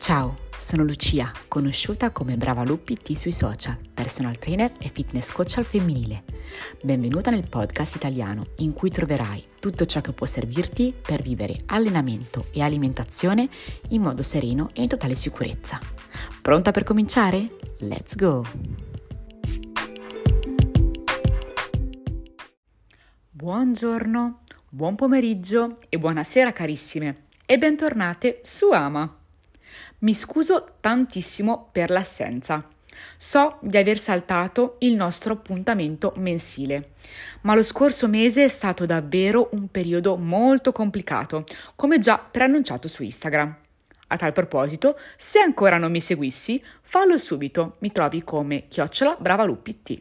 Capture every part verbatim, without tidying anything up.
Ciao, sono Lucia, conosciuta come Brava Lupi T sui social, personal trainer e fitness coach al femminile. Benvenuta nel podcast italiano in cui troverai tutto ciò che può servirti per vivere allenamento e alimentazione in modo sereno e in totale sicurezza. Pronta per cominciare? Let's go! Buongiorno, buon pomeriggio e buonasera carissime e bentornate su Ama. Mi scuso tantissimo per l'assenza. So di aver saltato il nostro appuntamento mensile, ma lo scorso mese è stato davvero un periodo molto complicato, come già preannunciato su Instagram. A tal proposito, se ancora non mi seguissi, fallo subito, mi trovi come chiocciola bravalupt.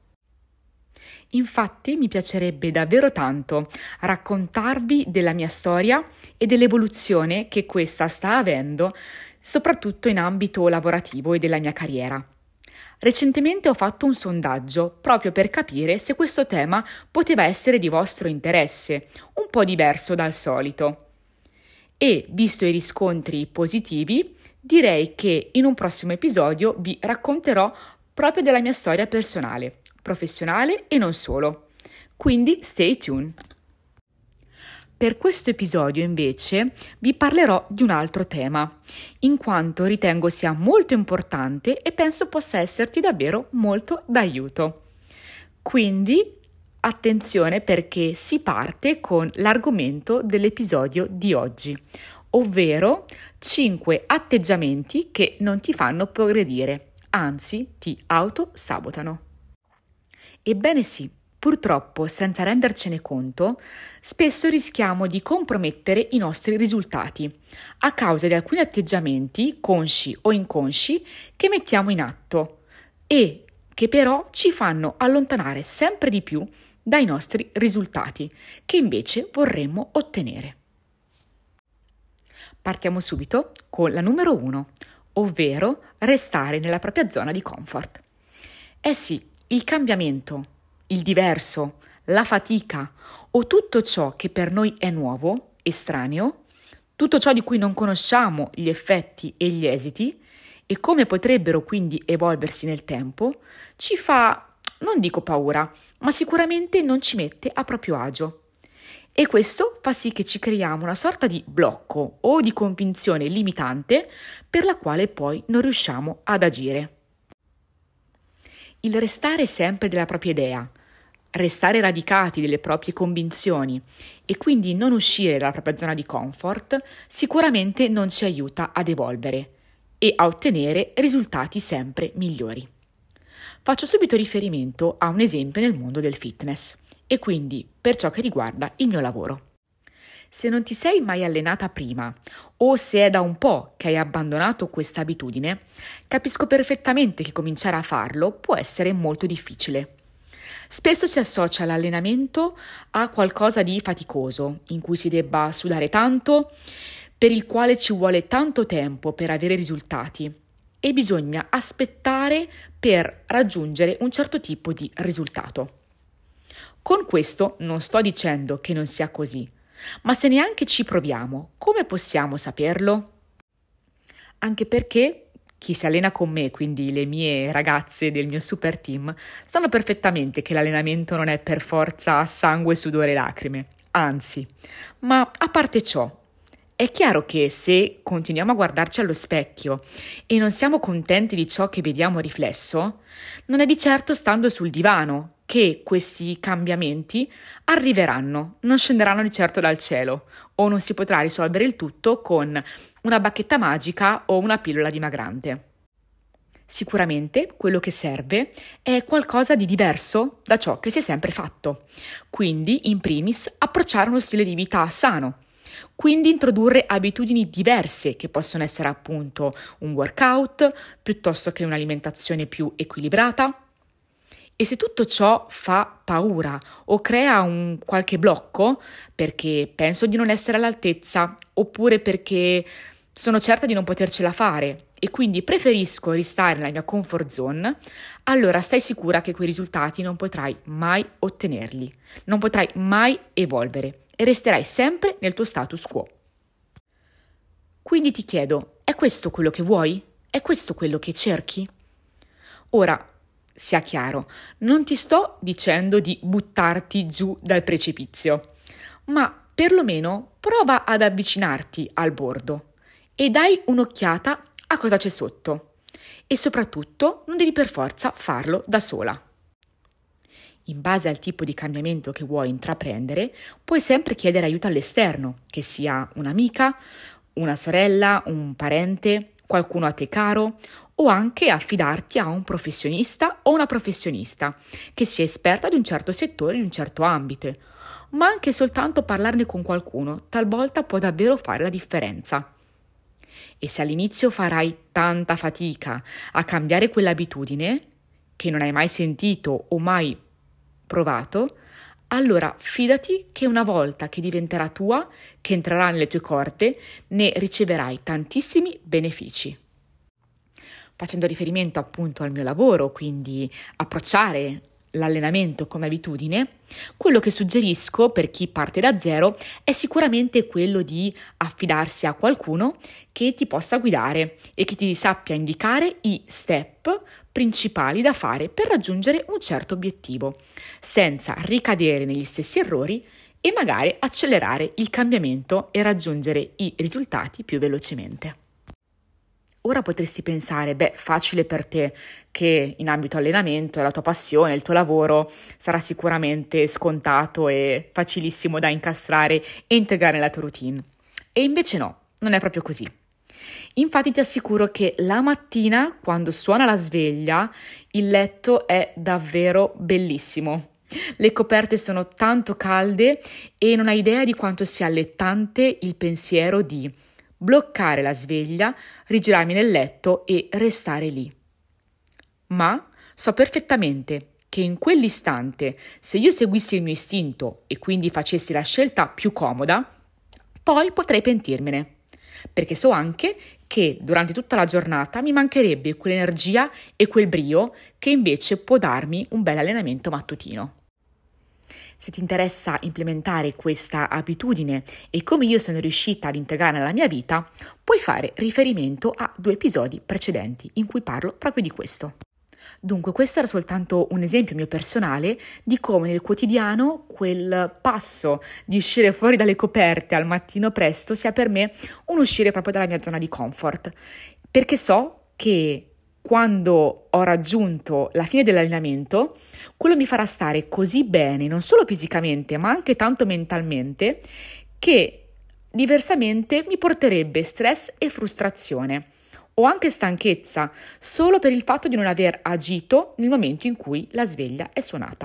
Infatti mi piacerebbe davvero tanto raccontarvi della mia storia e dell'evoluzione che questa sta avendo, soprattutto in ambito lavorativo e della mia carriera. Recentemente ho fatto un sondaggio proprio per capire se questo tema poteva essere di vostro interesse, un po' diverso dal solito. E, visto i riscontri positivi, direi che in un prossimo episodio vi racconterò proprio della mia storia personale, professionale e non solo. Quindi stay tuned. Per questo episodio invece vi parlerò di un altro tema, in quanto ritengo sia molto importante e penso possa esserti davvero molto d'aiuto. Quindi attenzione, perché si parte con l'argomento dell'episodio di oggi, ovvero cinque atteggiamenti che non ti fanno progredire, anzi ti autosabotano. Ebbene sì, purtroppo, senza rendercene conto, spesso rischiamo di compromettere i nostri risultati a causa di alcuni atteggiamenti, consci o inconsci, che mettiamo in atto e che però ci fanno allontanare sempre di più dai nostri risultati che invece vorremmo ottenere. Partiamo subito con la numero uno, ovvero restare nella propria zona di comfort. Eh sì, il cambiamento, il diverso, la fatica o tutto ciò che per noi è nuovo, estraneo, tutto ciò di cui non conosciamo gli effetti e gli esiti e come potrebbero quindi evolversi nel tempo, ci fa, non dico paura, ma sicuramente non ci mette a proprio agio. E questo fa sì che ci creiamo una sorta di blocco o di convinzione limitante per la quale poi non riusciamo ad agire. Il restare sempre della propria idea, restare radicati delle proprie convinzioni e quindi non uscire dalla propria zona di comfort sicuramente non ci aiuta ad evolvere e a ottenere risultati sempre migliori. Faccio subito riferimento a un esempio nel mondo del fitness e quindi per ciò che riguarda il mio lavoro. Se non ti sei mai allenata prima o se è da un po' che hai abbandonato questa abitudine, capisco perfettamente che cominciare a farlo può essere molto difficile. Spesso si associa l'allenamento a qualcosa di faticoso, in cui si debba sudare tanto, per il quale ci vuole tanto tempo per avere risultati e bisogna aspettare per raggiungere un certo tipo di risultato. Con questo non sto dicendo che non sia così, ma se neanche ci proviamo, come possiamo saperlo? Anche perché chi si allena con me, quindi le mie ragazze del mio super team, sanno perfettamente che l'allenamento non è per forza sangue, sudore e lacrime, anzi, ma a parte ciò, è chiaro che se continuiamo a guardarci allo specchio e non siamo contenti di ciò che vediamo riflesso, non è di certo stando sul divano che questi cambiamenti arriveranno, non scenderanno di certo dal cielo o non si potrà risolvere il tutto con una bacchetta magica o una pillola dimagrante. Sicuramente quello che serve è qualcosa di diverso da ciò che si è sempre fatto, quindi in primis approcciare uno stile di vita sano, quindi introdurre abitudini diverse che possono essere appunto un workout piuttosto che un'alimentazione più equilibrata. E se tutto ciò fa paura o crea un qualche blocco, perché penso di non essere all'altezza, oppure perché sono certa di non potercela fare e quindi preferisco restare nella mia comfort zone, allora stai sicura che quei risultati non potrai mai ottenerli, non potrai mai evolvere e resterai sempre nel tuo status quo. Quindi ti chiedo, È questo quello che vuoi? È questo quello che cerchi? Ora, sia chiaro, non ti sto dicendo di buttarti giù dal precipizio, ma perlomeno prova ad avvicinarti al bordo e dai un'occhiata a cosa c'è sotto. E soprattutto non devi per forza farlo da sola. In base al tipo di cambiamento che vuoi intraprendere, puoi sempre chiedere aiuto all'esterno, che sia un'amica, una sorella, un parente, qualcuno a te caro, o anche affidarti a un professionista o una professionista che sia esperta di un certo settore, di un certo ambito, ma anche soltanto parlarne con qualcuno talvolta può davvero fare la differenza. E se all'inizio farai tanta fatica a cambiare quell'abitudine che non hai mai sentito o mai provato, allora fidati che una volta che diventerà tua, che entrerà nelle tue corde, ne riceverai tantissimi benefici. Facendo riferimento appunto al mio lavoro, quindi approcciare l'allenamento come abitudine, quello che suggerisco per chi parte da zero è sicuramente quello di affidarsi a qualcuno che ti possa guidare e che ti sappia indicare i step principali da fare per raggiungere un certo obiettivo, senza ricadere negli stessi errori e magari accelerare il cambiamento e raggiungere i risultati più velocemente. Ora potresti pensare, beh, facile per te che in ambito allenamento è la tua passione, il tuo lavoro, sarà sicuramente scontato e facilissimo da incastrare e integrare nella tua routine. E invece no, non è proprio così. Infatti ti assicuro che la mattina, quando suona la sveglia, il letto è davvero bellissimo. Le coperte sono tanto calde e non hai idea di quanto sia allettante il pensiero di bloccare la sveglia, rigirarmi nel letto e restare lì. Ma so perfettamente che in quell'istante, se io seguissi il mio istinto e quindi facessi la scelta più comoda, poi potrei pentirmene, perché so anche che durante tutta la giornata mi mancherebbe quell'energia e quel brio che invece può darmi un bel allenamento mattutino. Se ti interessa implementare questa abitudine e come io sono riuscita ad integrarla nella mia vita, puoi fare riferimento a due episodi precedenti in cui parlo proprio di questo. Dunque, questo era soltanto un esempio mio personale di come nel quotidiano quel passo di uscire fuori dalle coperte al mattino presto sia per me un uscire proprio dalla mia zona di comfort, perché so che quando ho raggiunto la fine dell'allenamento, quello mi farà stare così bene, non solo fisicamente, ma anche tanto mentalmente, che diversamente mi porterebbe stress e frustrazione o anche stanchezza solo per il fatto di non aver agito nel momento in cui la sveglia è suonata.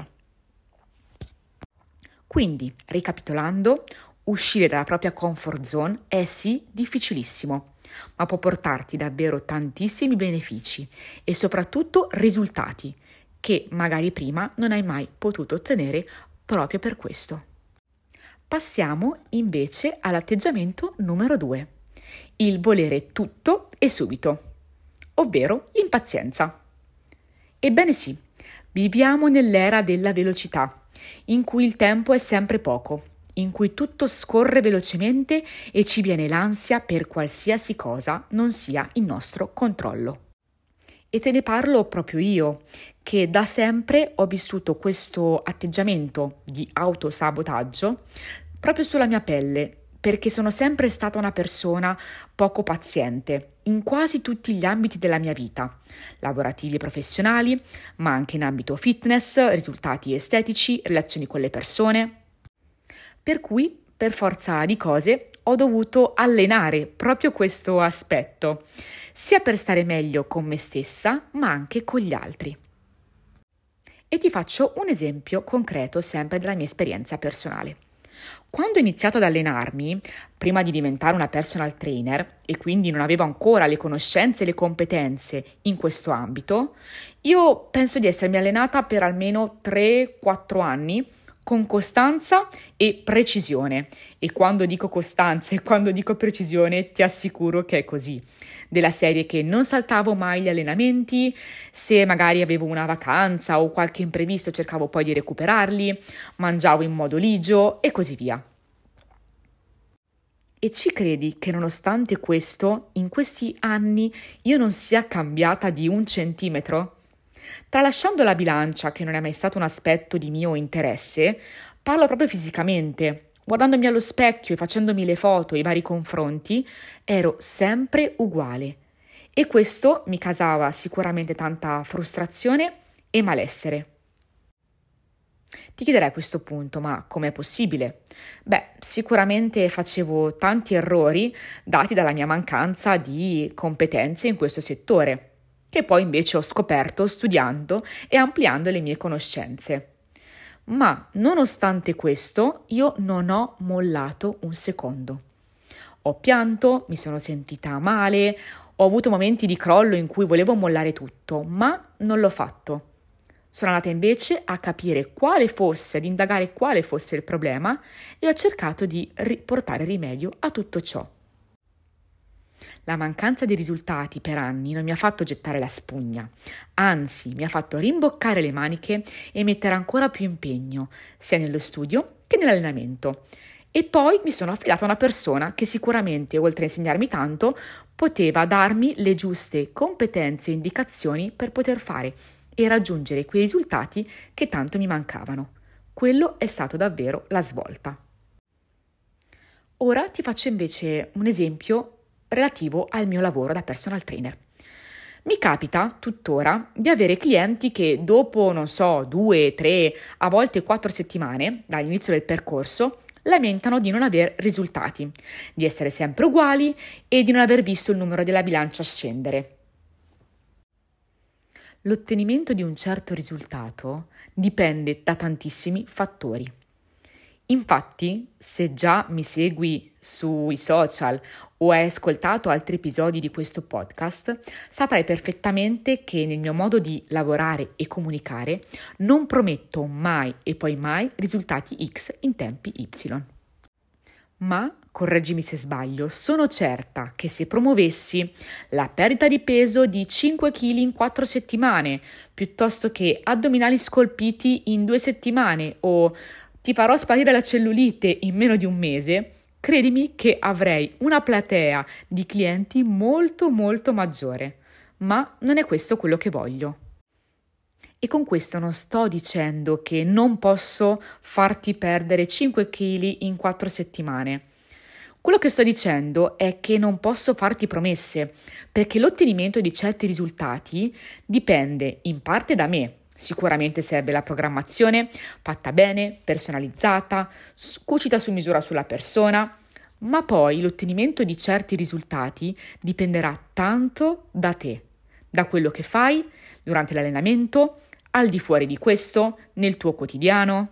Quindi, ricapitolando, uscire dalla propria comfort zone è sì difficilissimo, ma può portarti davvero tantissimi benefici e soprattutto risultati che magari prima non hai mai potuto ottenere proprio per questo. Passiamo invece all'atteggiamento numero due, il volere tutto e subito, ovvero l'impazienza. Ebbene sì, viviamo nell'era della velocità, in cui il tempo è sempre poco, in cui tutto scorre velocemente e ci viene l'ansia per qualsiasi cosa non sia in nostro controllo. E te ne parlo proprio io, che da sempre ho vissuto questo atteggiamento di autosabotaggio proprio sulla mia pelle, perché sono sempre stata una persona poco paziente in quasi tutti gli ambiti della mia vita, lavorativi e professionali, ma anche in ambito fitness, risultati estetici, relazioni con le persone. Per cui, per forza di cose, ho dovuto allenare proprio questo aspetto, sia per stare meglio con me stessa, ma anche con gli altri. E ti faccio un esempio concreto sempre della mia esperienza personale. Quando ho iniziato ad allenarmi, prima di diventare una personal trainer, e quindi non avevo ancora le conoscenze e le competenze in questo ambito, io penso di essermi allenata per almeno tre quattro anni, con costanza e precisione. E quando dico costanza e quando dico precisione, ti assicuro che è così. Della serie che non saltavo mai gli allenamenti, se magari avevo una vacanza o qualche imprevisto cercavo poi di recuperarli, mangiavo in modo ligio e così via. E ci credi che nonostante questo, in questi anni io non sia cambiata di un centimetro? Tralasciando la bilancia, che non è mai stato un aspetto di mio interesse, parlo proprio fisicamente. Guardandomi allo specchio e facendomi le foto e i vari confronti, ero sempre uguale. E questo mi causava sicuramente tanta frustrazione e malessere. Ti chiederai a questo punto, ma com'è possibile? Beh, sicuramente facevo tanti errori dati dalla mia mancanza di competenze in questo settore, che poi invece ho scoperto studiando e ampliando le mie conoscenze. Ma nonostante questo, io non ho mollato un secondo. Ho pianto, mi sono sentita male, ho avuto momenti di crollo in cui volevo mollare tutto, ma non l'ho fatto. Sono andata invece a capire quale fosse, ad indagare quale fosse il problema e ho cercato di ri- portare rimedio a tutto ciò. La mancanza di risultati per anni non mi ha fatto gettare la spugna, anzi mi ha fatto rimboccare le maniche e mettere ancora più impegno, sia nello studio che nell'allenamento. E poi mi sono affidata a una persona che sicuramente, oltre a insegnarmi tanto, poteva darmi le giuste competenze e indicazioni per poter fare e raggiungere quei risultati che tanto mi mancavano. Quello è stato davvero la svolta. Ora ti faccio invece un esempio relativo al mio lavoro da personal trainer. Mi capita tuttora di avere clienti che dopo, non so, due, tre, a volte quattro settimane dall'inizio del percorso lamentano di non aver risultati, di essere sempre uguali e di non aver visto il numero della bilancia scendere. L'ottenimento di un certo risultato dipende da tantissimi fattori. Infatti, se già mi segui sui social o hai ascoltato altri episodi di questo podcast, saprai perfettamente che nel mio modo di lavorare e comunicare non prometto mai e poi mai risultati X in tempi Y. Ma, correggimi se sbaglio, sono certa che se promuovessi la perdita di peso di cinque chili in quattro settimane, piuttosto che addominali scolpiti in due settimane o ti farò sparire la cellulite in meno di un mese, credimi che avrei una platea di clienti molto molto maggiore. Ma non è questo quello che voglio. E con questo non sto dicendo che non posso farti perdere cinque chili in quattro settimane. Quello che sto dicendo è che non posso farti promesse, perché l'ottenimento di certi risultati dipende in parte da me. Sicuramente serve la programmazione fatta bene, personalizzata, cucita su misura sulla persona, ma poi l'ottenimento di certi risultati dipenderà tanto da te, da quello che fai durante l'allenamento, al di fuori di questo, nel tuo quotidiano.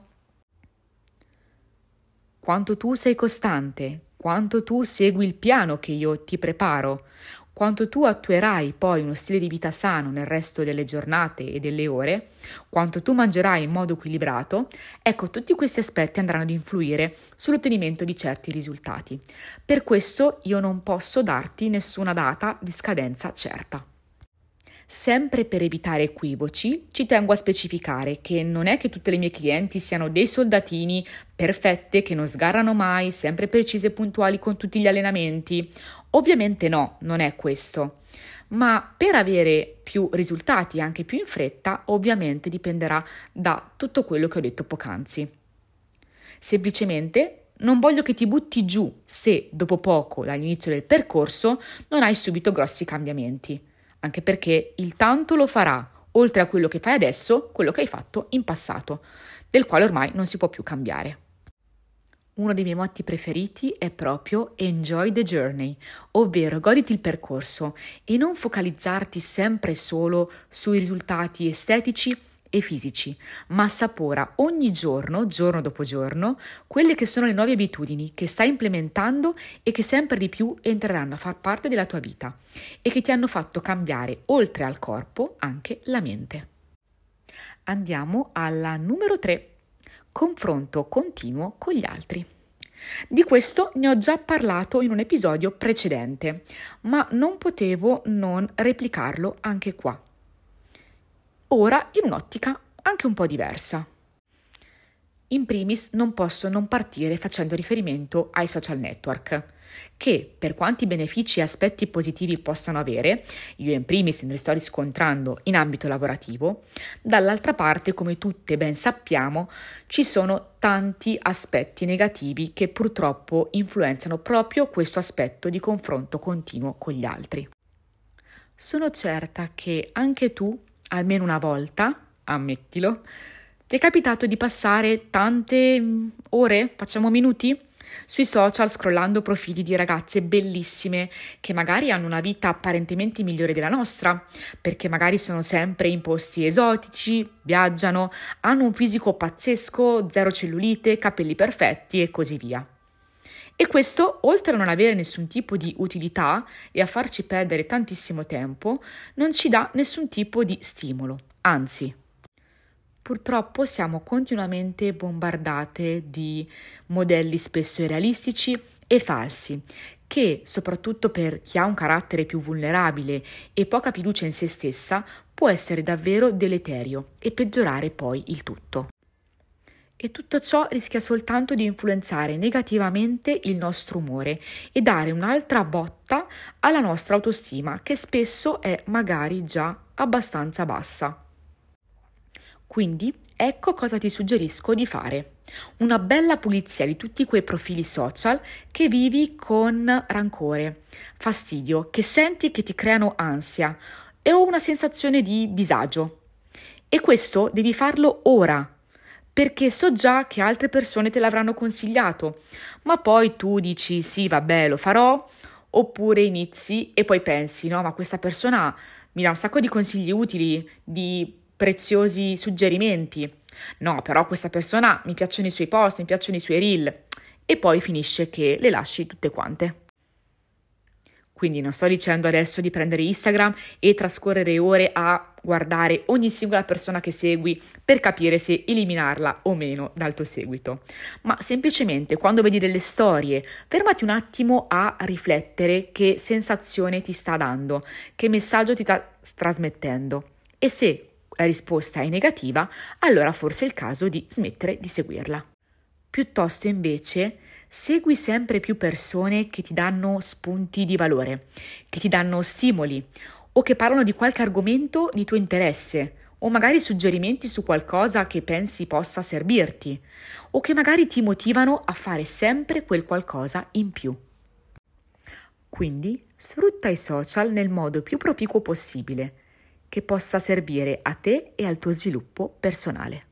Quanto tu sei costante, quanto tu segui il piano che io ti preparo, quanto tu attuerai poi uno stile di vita sano nel resto delle giornate e delle ore, quanto tu mangerai in modo equilibrato, ecco, tutti questi aspetti andranno ad influire sull'ottenimento di certi risultati. Per questo io non posso darti nessuna data di scadenza certa. Sempre per evitare equivoci, ci tengo a specificare che non è che tutte le mie clienti siano dei soldatini perfette che non sgarrano mai, sempre precise e puntuali con tutti gli allenamenti. Ovviamente no, non è questo. Ma per avere più risultati anche più in fretta, ovviamente dipenderà da tutto quello che ho detto poc'anzi. Semplicemente non voglio che ti butti giù se dopo poco, dall'inizio del percorso, non hai subito grossi cambiamenti. Anche perché il tanto lo farà, oltre a quello che fai adesso, quello che hai fatto in passato, del quale ormai non si può più cambiare. Uno dei miei motti preferiti è proprio enjoy the journey, ovvero goditi il percorso e non focalizzarti sempre solo sui risultati estetici e fisici, ma assapora ogni giorno, giorno dopo giorno, quelle che sono le nuove abitudini che stai implementando e che sempre di più entreranno a far parte della tua vita e che ti hanno fatto cambiare, oltre al corpo, anche la mente. Andiamo alla numero tre. Confronto continuo con gli altri. Di questo ne ho già parlato in un episodio precedente, ma non potevo non replicarlo anche qua. Ora in un'ottica anche un po' diversa. In primis non posso non partire facendo riferimento ai social network, che per quanti benefici e aspetti positivi possano avere, io in primis ne sto riscontrando in ambito lavorativo, dall'altra parte, come tutte ben sappiamo, ci sono tanti aspetti negativi che purtroppo influenzano proprio questo aspetto di confronto continuo con gli altri. Sono certa che anche tu, almeno una volta, ammettilo, ti è capitato di passare tante ore, facciamo minuti, sui social scrollando profili di ragazze bellissime che magari hanno una vita apparentemente migliore della nostra, perché magari sono sempre in posti esotici, viaggiano, hanno un fisico pazzesco, zero cellulite, capelli perfetti e così via. E questo, oltre a non avere nessun tipo di utilità e a farci perdere tantissimo tempo, non ci dà nessun tipo di stimolo, anzi. Purtroppo siamo continuamente bombardate di modelli spesso irrealistici e falsi, che, soprattutto per chi ha un carattere più vulnerabile e poca fiducia in se stessa, può essere davvero deleterio e peggiorare poi il tutto. E tutto ciò rischia soltanto di influenzare negativamente il nostro umore e dare un'altra botta alla nostra autostima, che spesso è magari già abbastanza bassa. Quindi ecco cosa ti suggerisco di fare. Una bella pulizia di tutti quei profili social che vivi con rancore, fastidio, che senti che ti creano ansia e o una sensazione di disagio. E questo devi farlo ora, perché so già che altre persone te l'avranno consigliato, ma poi tu dici sì, vabbè, lo farò, oppure inizi e poi pensi, no, ma questa persona mi dà un sacco di consigli utili, di preziosi suggerimenti. No, però questa persona mi piacciono i suoi post, mi piacciono i suoi reel, e poi finisce che le lasci tutte quante. Quindi non sto dicendo adesso di prendere Instagram e trascorrere ore a guardare ogni singola persona che segui per capire se eliminarla o meno dal tuo seguito, ma semplicemente quando vedi delle storie, fermati un attimo a riflettere che sensazione ti sta dando, che messaggio ti sta trasmettendo, e se la risposta è negativa, allora forse è il caso di smettere di seguirla. Piuttosto invece segui sempre più persone che ti danno spunti di valore, che ti danno stimoli o che parlano di qualche argomento di tuo interesse o magari suggerimenti su qualcosa che pensi possa servirti o che magari ti motivano a fare sempre quel qualcosa in più. Quindi sfrutta i social nel modo più proficuo possibile, che possa servire a te e al tuo sviluppo personale.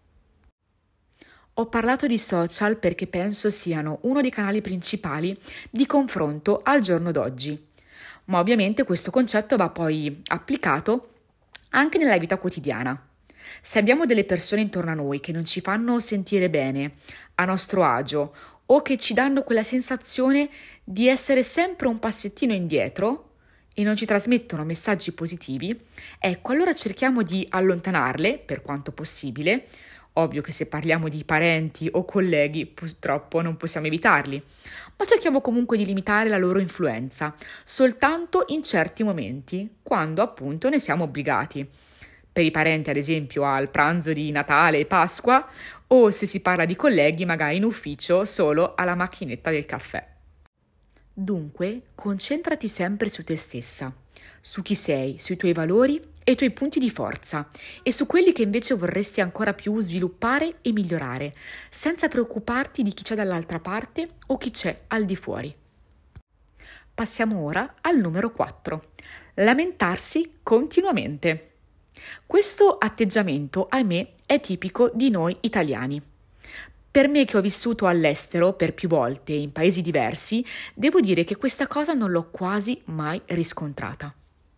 Ho parlato di social perché penso siano uno dei canali principali di confronto al giorno d'oggi, ma ovviamente questo concetto va poi applicato anche nella vita quotidiana. Se abbiamo delle persone intorno a noi che non ci fanno sentire bene, a nostro agio, o che ci danno quella sensazione di essere sempre un passettino indietro e non ci trasmettono messaggi positivi, ecco, allora cerchiamo di allontanarle per quanto possibile. Ovvio che se parliamo di parenti o colleghi, purtroppo non possiamo evitarli, ma cerchiamo comunque di limitare la loro influenza, soltanto in certi momenti, quando appunto ne siamo obbligati. Per i parenti, ad esempio, al pranzo di Natale e Pasqua, o se si parla di colleghi, magari in ufficio, solo alla macchinetta del caffè. Dunque, concentrati sempre su te stessa, su chi sei, sui tuoi valori e i tuoi punti di forza e su quelli che invece vorresti ancora più sviluppare e migliorare, senza preoccuparti di chi c'è dall'altra parte o chi c'è al di fuori. Passiamo ora al numero quattro. Lamentarsi continuamente. Questo atteggiamento, ahimè, è tipico di noi italiani. Per me che ho vissuto all'estero per più volte in paesi diversi, devo dire che questa cosa non l'ho quasi mai riscontrata.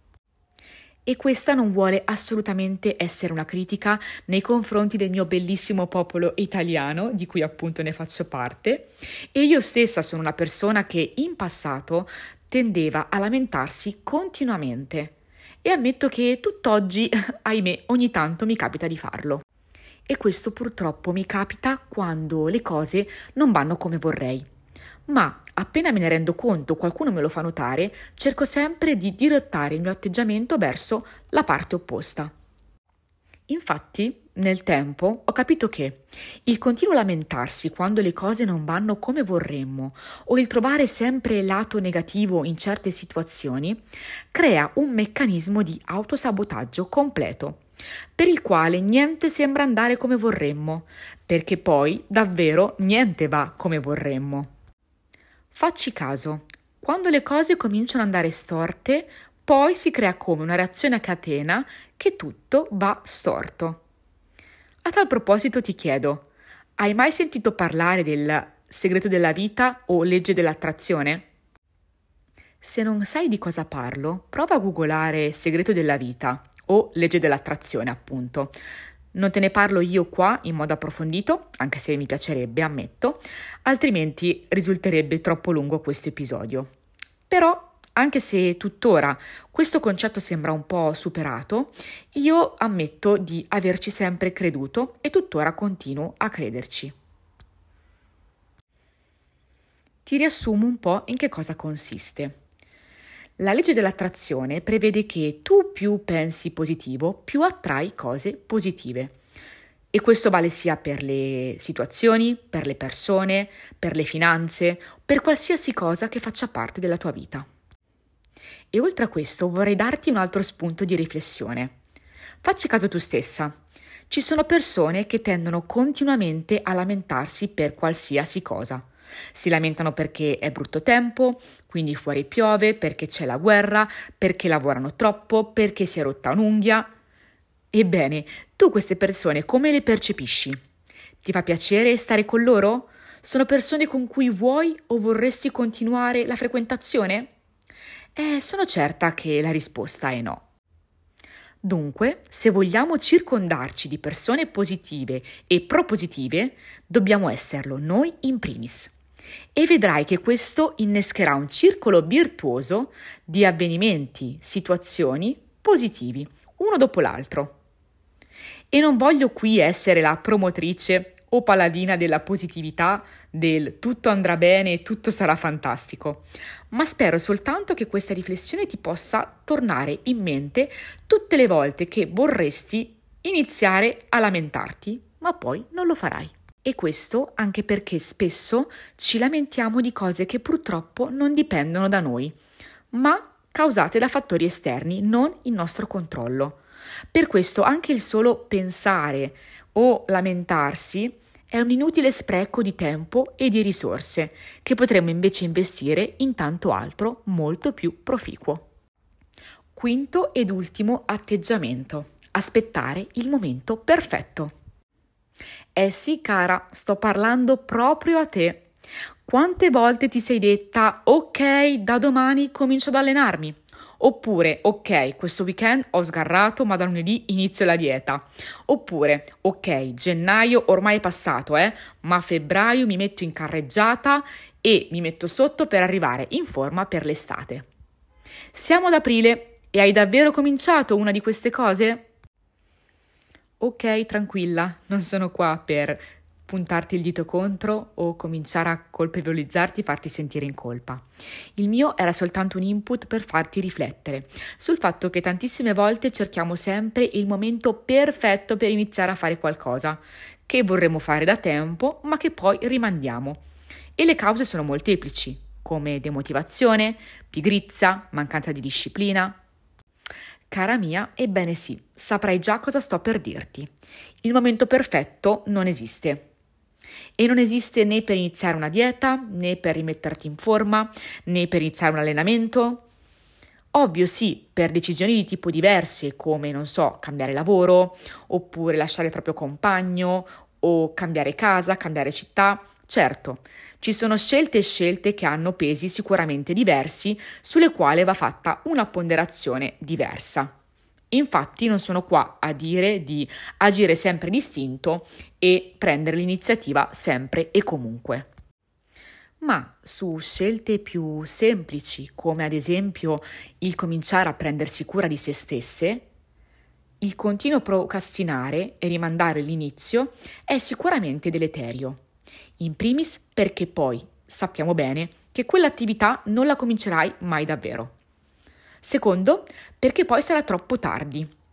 E questa non vuole assolutamente essere una critica nei confronti del mio bellissimo popolo italiano, di cui appunto ne faccio parte, e io stessa sono una persona che in passato tendeva a lamentarsi continuamente e ammetto che tutt'oggi, ahimè, ogni tanto mi capita di farlo. E questo purtroppo mi capita quando le cose non vanno come vorrei. Ma appena me ne rendo conto, qualcuno me lo fa notare, cerco sempre di dirottare il mio atteggiamento verso la parte opposta. Infatti, nel tempo, ho capito che il continuo lamentarsi quando le cose non vanno come vorremmo o il trovare sempre il lato negativo in certe situazioni crea un meccanismo di autosabotaggio completo, per il quale niente sembra andare come vorremmo, perché poi davvero niente va come vorremmo. Facci caso, quando le cose cominciano ad andare storte, poi si crea come una reazione a catena che tutto va storto. A tal proposito ti chiedo, hai mai sentito parlare del segreto della vita o legge dell'attrazione? Se non sai di cosa parlo, prova a googolare segreto della vita o legge dell'attrazione, appunto. Non te ne parlo io qua in modo approfondito, anche se mi piacerebbe, ammetto, altrimenti risulterebbe troppo lungo questo episodio. Però, anche se tuttora questo concetto sembra un po' superato, io ammetto di averci sempre creduto e tuttora continuo a crederci. Ti riassumo un po' in che cosa consiste. La legge dell'attrazione prevede che tu più pensi positivo, più attrai cose positive. E questo vale sia per le situazioni, per le persone, per le finanze, per qualsiasi cosa che faccia parte della tua vita. E oltre a questo vorrei darti un altro spunto di riflessione. Facci caso tu stessa. Ci sono persone che tendono continuamente a lamentarsi per qualsiasi cosa. Si lamentano perché è brutto tempo, quindi fuori piove, perché c'è la guerra, perché lavorano troppo, perché si è rotta un'unghia. Ebbene, tu queste persone come le percepisci? Ti fa piacere stare con loro? Sono persone con cui vuoi o vorresti continuare la frequentazione? Eh, sono certa che la risposta è no. Dunque, se vogliamo circondarci di persone positive e propositive, dobbiamo esserlo noi in primis. E vedrai che questo innescherà un circolo virtuoso di avvenimenti, situazioni positivi, uno dopo l'altro. E non voglio qui essere la promotrice o paladina della positività, del tutto andrà bene e tutto sarà fantastico, ma spero soltanto che questa riflessione ti possa tornare in mente tutte le volte che vorresti iniziare a lamentarti, ma poi non lo farai. E questo anche perché spesso ci lamentiamo di cose che purtroppo non dipendono da noi, ma causate da fattori esterni non in nostro controllo. Per questo anche il solo pensare o lamentarsi è un inutile spreco di tempo e di risorse che potremmo invece investire in tanto altro molto più proficuo. Quinto ed ultimo atteggiamento: aspettare il momento perfetto. Eh sì, cara, sto parlando proprio a te. Quante volte ti sei detta ok, da domani comincio ad allenarmi? Oppure ok, questo weekend ho sgarrato ma da lunedì inizio la dieta. Oppure ok, gennaio ormai è passato, eh, ma a febbraio mi metto in carreggiata e mi metto sotto per arrivare in forma per l'estate. Siamo ad aprile e hai davvero cominciato una di queste cose? Ok, tranquilla, non sono qua per puntarti il dito contro o cominciare a colpevolizzarti e farti sentire in colpa. Il mio era soltanto un input per farti riflettere sul fatto che tantissime volte cerchiamo sempre il momento perfetto per iniziare a fare qualcosa che vorremmo fare da tempo ma che poi rimandiamo. E le cause sono molteplici, come demotivazione, pigrizia, mancanza di disciplina. Cara mia, ebbene sì, saprai già cosa sto per dirti. Il momento perfetto non esiste. E non esiste né per iniziare una dieta, né per rimetterti in forma, né per iniziare un allenamento. Ovvio sì, per decisioni di tipo diverse, come, non so, cambiare lavoro, oppure lasciare il proprio compagno, o cambiare casa, cambiare città. Certo, ci sono scelte e scelte che hanno pesi sicuramente diversi, sulle quali va fatta una ponderazione diversa. Infatti non sono qua a dire di agire sempre distinto e prendere l'iniziativa sempre e comunque. Ma su scelte più semplici, come ad esempio il cominciare a prendersi cura di se stesse, il continuo procrastinare e rimandare l'inizio è sicuramente deleterio. In primis perché poi sappiamo bene che quell'attività non la comincerai mai davvero. Secondo, perché poi sarà troppo tardi.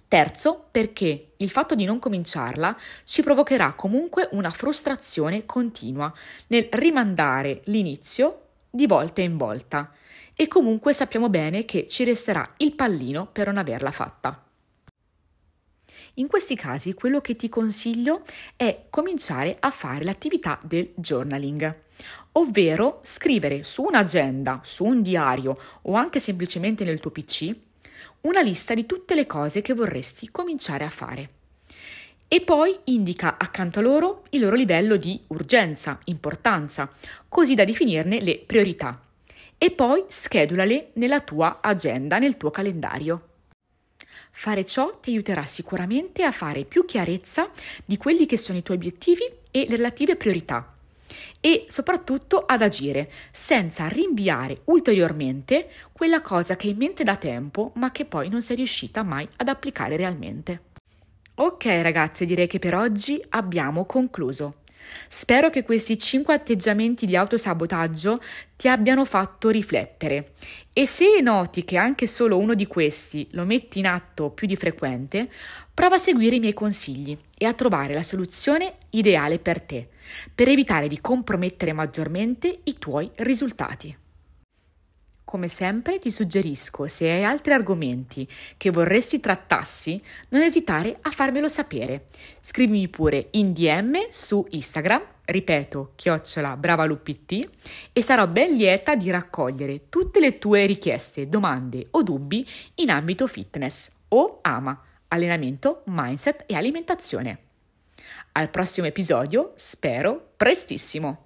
Terzo, perché il fatto di non cominciarla ci provocherà comunque una frustrazione continua nel rimandare l'inizio di volta in volta e comunque sappiamo bene che ci resterà il pallino per non averla fatta. In questi casi quello che ti consiglio è cominciare a fare l'attività del journaling, ovvero scrivere su un'agenda, su un diario o anche semplicemente nel tuo P C una lista di tutte le cose che vorresti cominciare a fare. E poi indica accanto a loro il loro livello di urgenza, importanza, così da definirne le priorità. E poi schedulale nella tua agenda, nel tuo calendario. Fare ciò ti aiuterà sicuramente a fare più chiarezza di quelli che sono i tuoi obiettivi e le relative priorità e soprattutto ad agire senza rinviare ulteriormente quella cosa che hai in mente da tempo ma che poi non sei riuscita mai ad applicare realmente. Ok ragazze, direi che per oggi abbiamo concluso. Spero che questi cinque atteggiamenti di autosabotaggio ti abbiano fatto riflettere e se noti che anche solo uno di questi lo metti in atto più di frequente, prova a seguire i miei consigli e a trovare la soluzione ideale per te, per evitare di compromettere maggiormente i tuoi risultati. Come sempre ti suggerisco, se hai altri argomenti che vorresti trattassi, non esitare a farmelo sapere. Scrivimi pure in D M su Instagram, ripeto, chiocciola bravalupt, e sarò ben lieta di raccogliere tutte le tue richieste, domande o dubbi in ambito fitness o A M A, allenamento, mindset e alimentazione. Al prossimo episodio, spero prestissimo!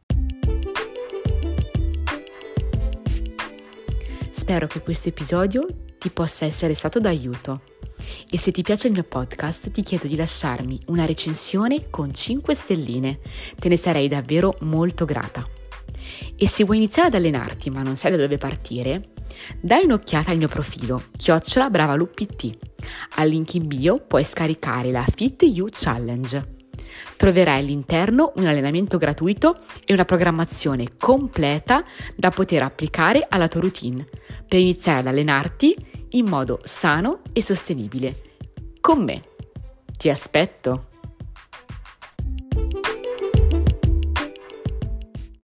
Spero che questo episodio ti possa essere stato d'aiuto e se ti piace il mio podcast ti chiedo di lasciarmi una recensione con cinque stelline, te ne sarei davvero molto grata. E se vuoi iniziare ad allenarti ma non sai da dove partire, dai un'occhiata al mio profilo chiocciola bravalupt. Al link in bio puoi scaricare la Fit You Challenge. Troverai all'interno un allenamento gratuito e una programmazione completa da poter applicare alla tua routine per iniziare ad allenarti in modo sano e sostenibile. Con me. Ti aspetto!